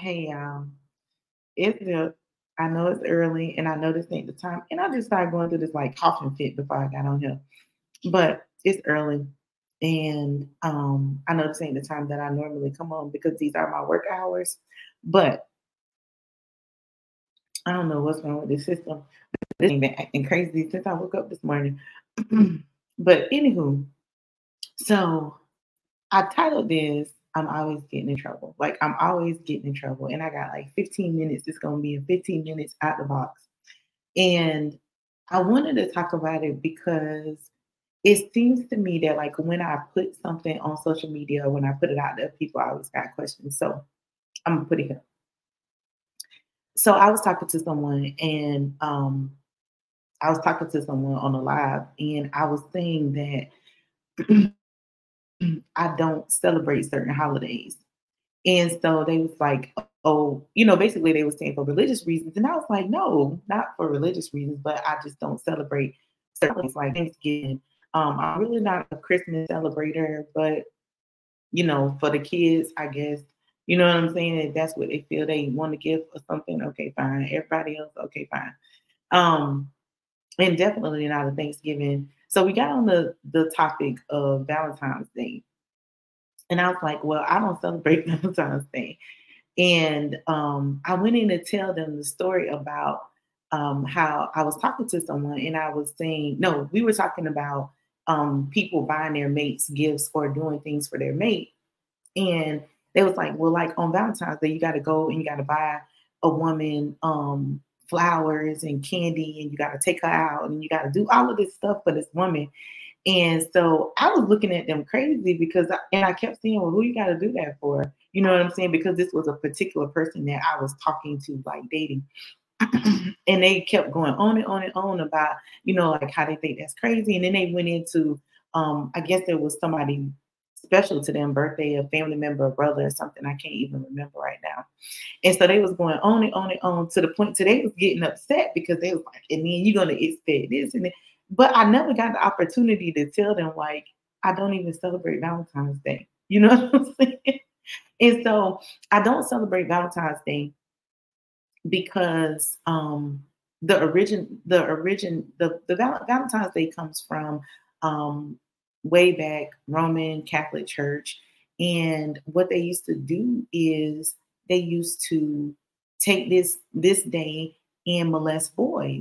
Hey, it's I know it's early, and I know this ain't the time, and I just started going through this like coughing fit before I got on here. But it's early, and I know this ain't the time that I normally come on because these are my work hours. But I don't know what's wrong with this system. This ain't been acting crazy since I woke up this morning. But anywho, so I titled this, I'm always getting in trouble. Like, I'm always getting in trouble. And I got like 15 minutes. It's going to be in 15 minutes out the box. And I wanted to talk about it because it seems to me that, like, when I put something on social media, when I put it out there, people always got questions. So I'm going to put it here. So I was talking to someone, and I was talking to someone on a live, and I was saying that I don't celebrate certain holidays. And so they was like, oh, basically they were saying for religious reasons. And I was like, no, not for religious reasons, but I just don't celebrate certain things like Thanksgiving. I'm really not a Christmas celebrator, but for the kids, I guess, you know what I'm saying? If that's what they feel they want to give or something, okay, fine. Everybody else, okay, fine. Um, and definitely not a Thanksgiving. So we got on the topic of Valentine's Day. And I was like, well, I don't celebrate Valentine's Day. And I went in to tell them the story about how I was talking to someone, and I was saying, no, we were talking about people buying their mates gifts or doing things for their mate. And they was like, well, like on Valentine's Day, you got to go and you got to buy a woman flowers and candy, and you got to take her out, and you got to do all of this stuff for this woman. And so I was looking at them crazy and I kept saying, well, who you got to do that for? You know what I'm saying? Because this was a particular person that I was talking to, like dating. And they kept going on and on and on about, like how they think that's crazy. And then they went into, I guess there was somebody special to them, birthday, a family member, a brother, or something. I can't even remember right now. And so they was going on and on and on to the point today was getting upset because they was like, and then you're gonna expect this and that. But I never got the opportunity to tell them, like, I don't even celebrate Valentine's Day. You know what I'm saying? And so I don't celebrate Valentine's Day because Valentine's Day comes from um way back Roman Catholic Church. And what they used to do is they used to take this day and molest boys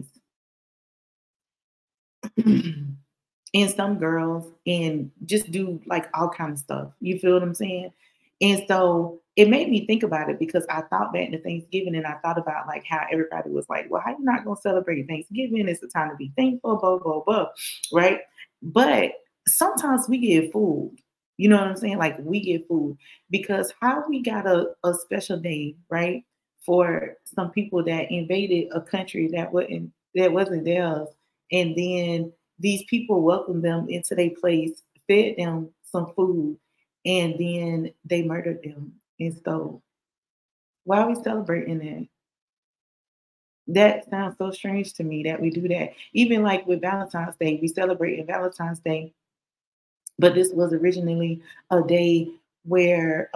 and some girls and just do like all kind of stuff. You feel what I'm saying? And so it made me think about it because I thought back to Thanksgiving and I thought about like how everybody was like, well, how you not gonna celebrate Thanksgiving? It's the time to be thankful, blah, blah, blah. Right. But sometimes we get fooled. You know what I'm saying? Like we get fooled because how we got a special day, right? For some people that invaded a country that wasn't theirs. And then these people welcomed them into their place, fed them some food, and then they murdered them. And so, why are we celebrating that? That sounds so strange to me that we do that. Even like with Valentine's Day, we celebrate Valentine's Day, but this was originally a day where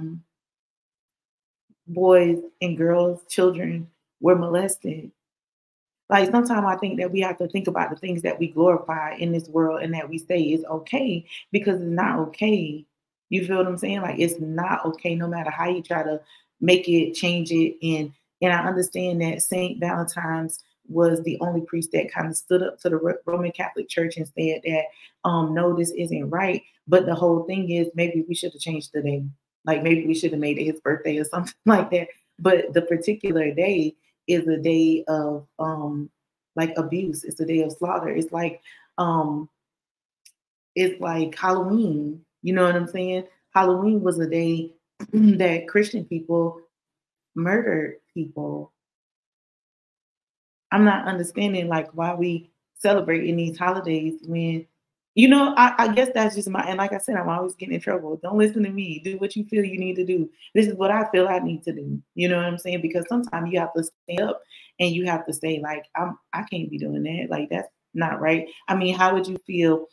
boys and girls, children were molested. Like sometimes I think that we have to think about the things that we glorify in this world and that we say is okay because it's not okay. You feel what I'm saying? Like it's not okay no matter how you try to make it, change it. And I understand that Saint Valentine's was the only priest that kind of stood up to the Roman Catholic Church and said that no, this isn't right. But the whole thing is maybe we should have changed the day. Like maybe we should have made it his birthday or something like that. But the particular day is a day of like abuse. It's a day of slaughter. Um it's like Halloween. You know what I'm saying? Halloween was a day that Christian people murdered people. I'm not understanding like why we celebrating these holidays when I guess that's just my and like I said, I'm always getting in trouble. Don't listen to me. Do what you feel you need to do. This is what I feel I need to do. You know what I'm saying? Because sometimes you have to stand up and you have to say, like, I can't be doing that. Like that's not right. I mean, how would you feel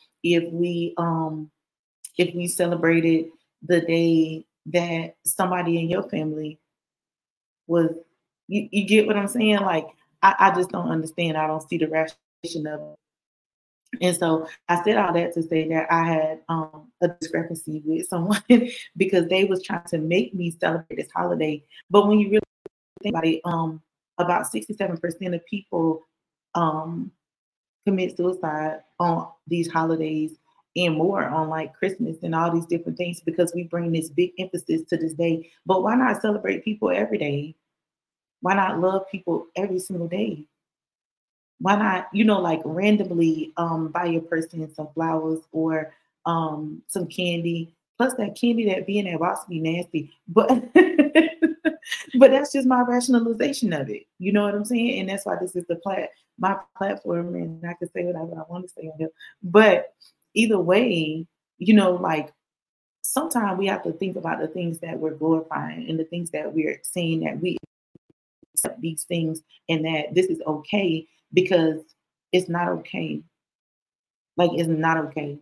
if we celebrated the day that somebody in your family was, you get what I'm saying? Like, I just don't understand. I don't see the rationalization of it. And so I said all that to say that I had a discrepancy with someone because they was trying to make me celebrate this holiday. But when you really think about it, about 67% of people um, commit suicide on these holidays and more on like Christmas and all these different things because we bring this big emphasis to this day. But why not celebrate people every day? Why not love people every single day? Why not, like randomly buy your person some flowers or some candy? Plus that candy that be in that box be nasty. But but that's just my rationalization of it. You know what I'm saying? And that's why this is my platform and I can say whatever I want to say on here. But either way, like sometimes we have to think about the things that we're glorifying and the things that we're saying that we accept these things and that this is okay because it's not okay. Like it's not okay.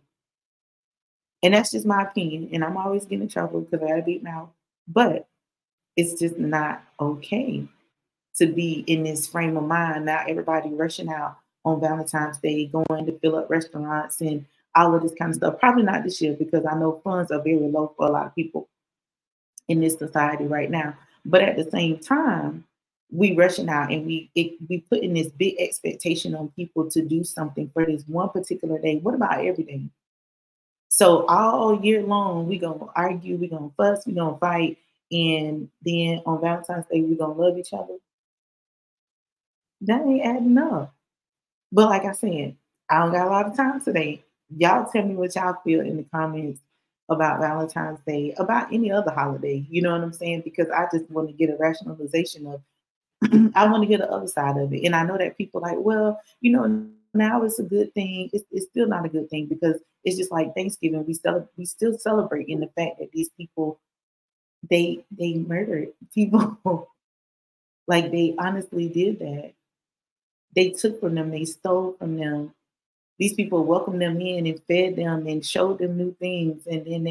And that's just my opinion. And I'm always getting in trouble because I had a big mouth. But it's just not okay to be in this frame of mind. Now everybody rushing out on Valentine's Day, going to fill up restaurants and all of this kind of stuff. Probably not this year because I know funds are very low for a lot of people in this society right now. But at the same time, we rushing out and we putting this big expectation on people to do something for this one particular day. What about every day? So all year long, we gonna argue, we gonna fuss, we gonna fight, and then on Valentine's Day, we gonna love each other. That ain't adding up. But like I said, I don't got a lot of time today. Y'all tell me what y'all feel in the comments about Valentine's Day, about any other holiday. You know what I'm saying? Because I just want to get a rationalization of I want to get the other side of it. And I know that people like, well, now it's a good thing. It's still not a good thing because it's just like Thanksgiving. We still celebrate in the fact that these people they murdered people. Like they honestly did that. They took from them, they stole from them. These people welcomed them in and fed them and showed them new things, and then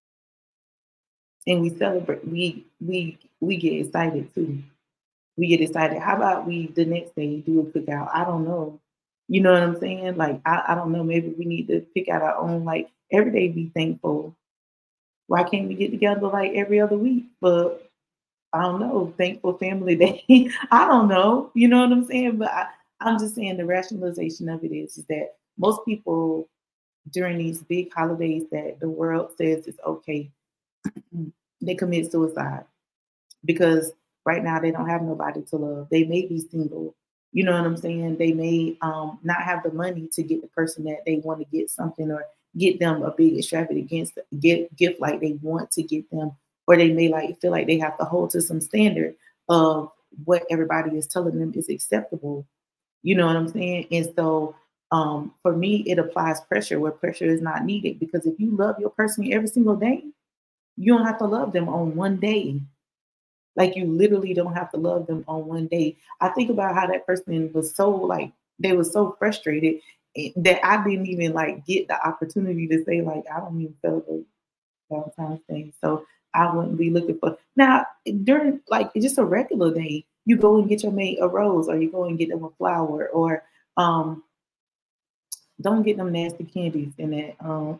we celebrate. We get excited too. We get excited. How about we the next day do a cookout? I don't know. You know what I'm saying? Like I don't know. Maybe we need to pick out our own. Like every day, be thankful. Why can't we get together like every other week? But I don't know. Thankful Family Day. I don't know. You know what I'm saying? But I'm just saying the rationalization of it is that most people during these big holidays that the world says is okay, they commit suicide because right now they don't have nobody to love. They may be single. You know what I'm saying? They may not have the money to get the person that they want to get something or get them a big extravagant gift like they want to get them, or they may like feel like they have to hold to some standard of what everybody is telling them is acceptable. You know what I'm saying? And so for me, it applies pressure where pressure is not needed because if you love your person every single day, you don't have to love them on one day. Like you literally don't have to love them on one day. I think about how that person was so like they were so frustrated that I didn't even like get the opportunity to say like I don't even celebrate Valentine's Day. So I wouldn't be looking for now during like just a regular day, you go and get your mate a rose or you go and get them a flower or um don't get them nasty candies in that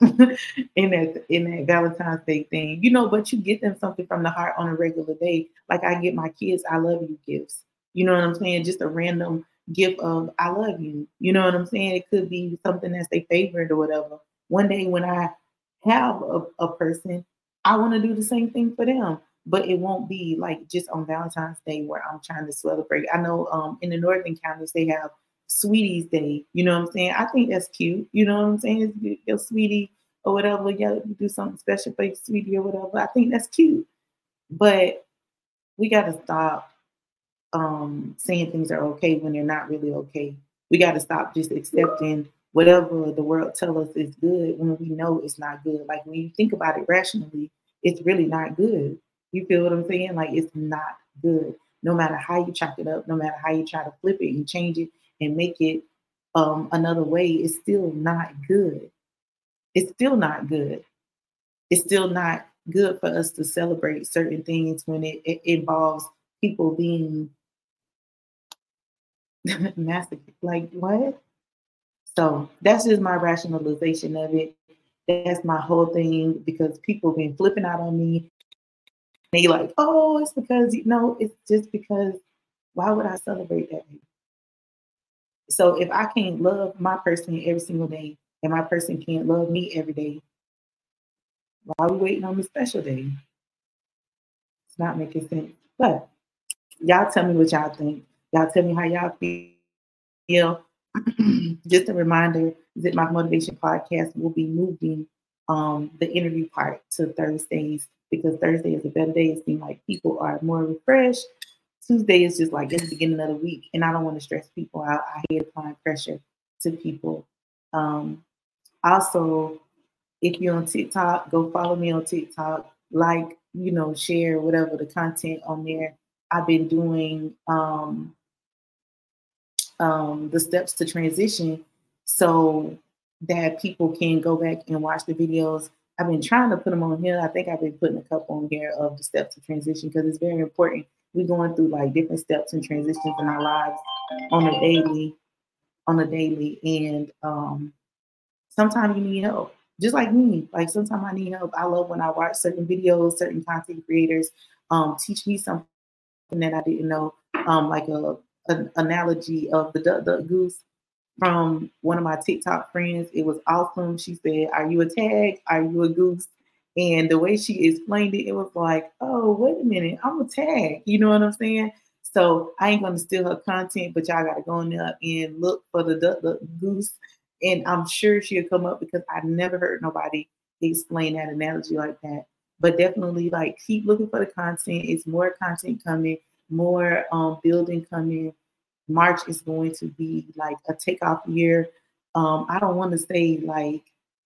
in that Valentine's Day thing, but you get them something from the heart on a regular day. Like I get my kids I love you gifts. You know what I'm saying? Just a random gift of I love you. You know what I'm saying? It could be something that's their favorite or whatever. One day when I have a person, I want to do the same thing for them. But it won't be like just on Valentine's Day where I'm trying to celebrate. I know in the northern counties they have Sweeties Day. You know what I'm saying? I think that's cute. You know what I'm saying? It's your sweetie or whatever. Yeah, you do something special for your sweetie or whatever. I think that's cute. But we got to stop saying things are okay when they're not really okay. We got to stop just accepting whatever the world tells us is good when we know it's not good. Like when you think about it rationally, it's really not good. You feel what I'm saying? Like it's not good. No matter how you chop it up, no matter how you try to flip it and change it and make it another way, it's still not good. It's still not good. It's still not good for us to celebrate certain things when it involves people being massacred. Like what? So that's just my rationalization of it. That's my whole thing because people been flipping out on me. They like, oh, it's because it's just because why would I celebrate that? So if I can't love my person every single day and my person can't love me every day, why are we waiting on the special day? It's not making sense. But y'all tell me what y'all think. Y'all tell me how y'all feel. Just a reminder that my motivation podcast will be moving the interview part to Thursdays because Thursday is a better day. It seems like people are more refreshed. Tuesday is just like in the beginning of the week, and I don't want to stress people out. I hate applying pressure to people. Also, if you're on TikTok, go follow me on TikTok. Like, share whatever the content on there. I've been doing the steps to transition so that people can go back and watch the videos. I've been trying to put them on here. I think I've been putting a couple on here of the steps to transition because it's very important. We're going through like different steps and transitions in our lives on a daily, and sometimes you need help. Just like me, like sometimes I need help. I love when I watch certain videos, certain content creators teach me something that I didn't know, like an analogy of the duck duck goose from one of my TikTok friends. It was awesome. She said, "Are you a tag? Are you a goose?" And the way she explained it, it was like, "Oh, wait a minute, I'm a tag." You know what I'm saying? So I ain't gonna steal her content, but y'all gotta go in there and look for the duck duck goose. And I'm sure she'll come up because I never heard nobody explain that analogy like that. But definitely like keep looking for the content. It's more content coming, more building coming. March is going to be like a takeoff year. I don't want to say like,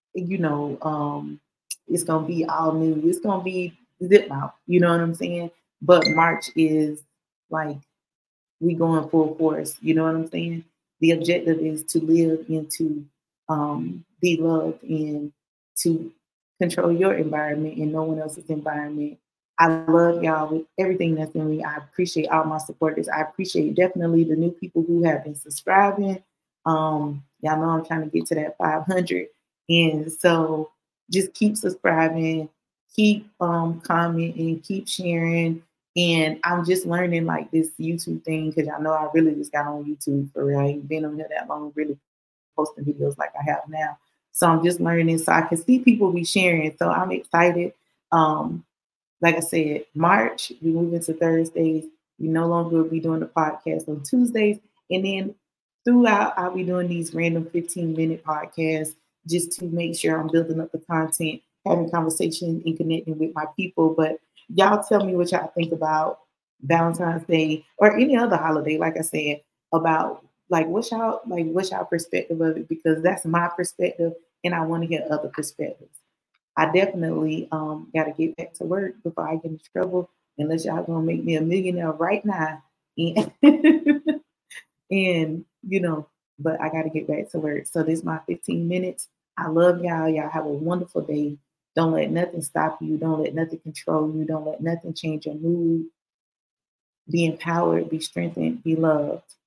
it's gonna be all new. It's gonna be zip out. You know what I'm saying? But March is like we going full force. You know what I'm saying? The objective is to live and to be loved and to control your environment and no one else's environment. I love y'all with everything that's in me. I appreciate all my supporters. I appreciate definitely the new people who have been subscribing. Y'all know I'm trying to get to that 500. And so just keep subscribing, keep commenting, keep sharing. And I'm just learning like this YouTube thing because I know I really just got on YouTube for real. I ain't been on here that long, really posting videos like I have now. So I'm just learning so I can see people be sharing. So I'm excited. Like I said, March, we move into Thursdays. We no longer will be doing the podcast on Tuesdays. And then throughout, I'll be doing these random 15-minute podcasts just to make sure I'm building up the content, having conversation and connecting with my people. But y'all tell me what y'all think about Valentine's Day or any other holiday, like I said, about what's y'all perspective of it, because that's my perspective and I want to hear other perspectives. I definitely got to get back to work before I get in trouble, unless y'all gonna make me a millionaire right now. And, and but I got to get back to work. So this is my 15 minutes. I love y'all. Y'all have a wonderful day. Don't let nothing stop you. Don't let nothing control you. Don't let nothing change your mood. Be empowered, be strengthened, be loved.